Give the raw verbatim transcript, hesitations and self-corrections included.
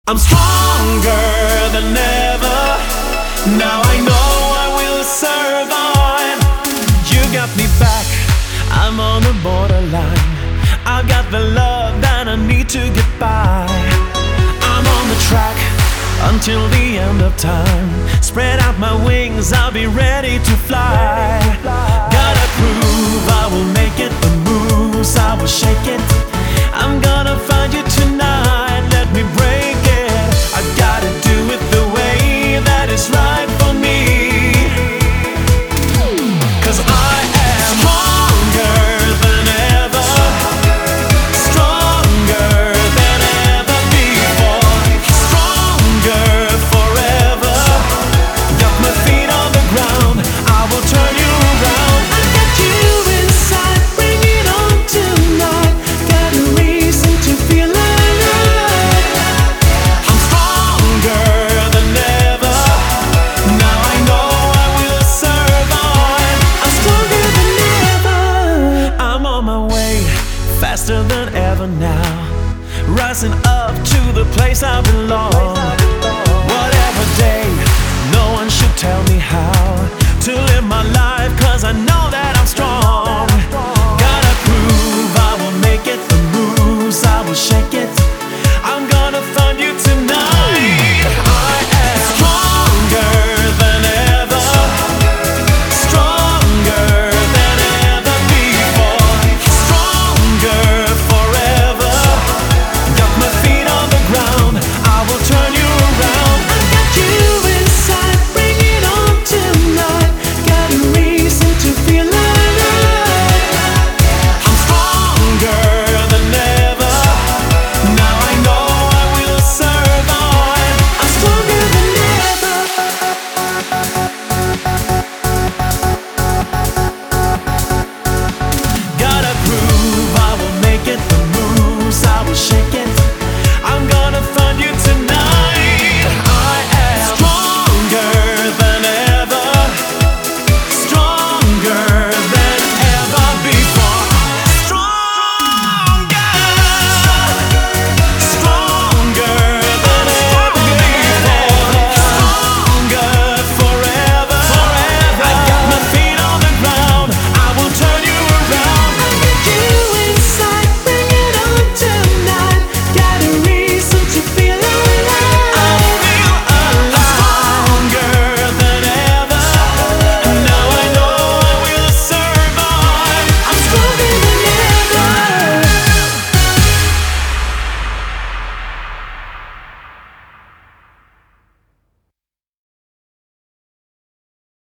I'm stronger than ever. Now I know I will survive. You got me back, I'm on the borderline. I've got the love that I need to get by. I'm on the track until the end of time. Spread out my wings, I'll be ready to fly. Gotta prove I will make it. The moves, I will shake it. I'm gonna find you tonight, let me break it. I gotta do it the way that is right for me. Cause I am stronger than ever. Stronger than ever before. Stronger forever. Got my feet on the ground, I will turn you around. I got you inside, bring it on tonight. Got a reason to feel alive. I'm stronger than ever. Now I know I will survive. I'm stronger than ever. I'm on my way, faster than ever now. Rising up to the place I belong. Whatever day, no one should tell me how to live my life, cause I know that I'm strong. Gotta prove I will make it. The moves, I will shake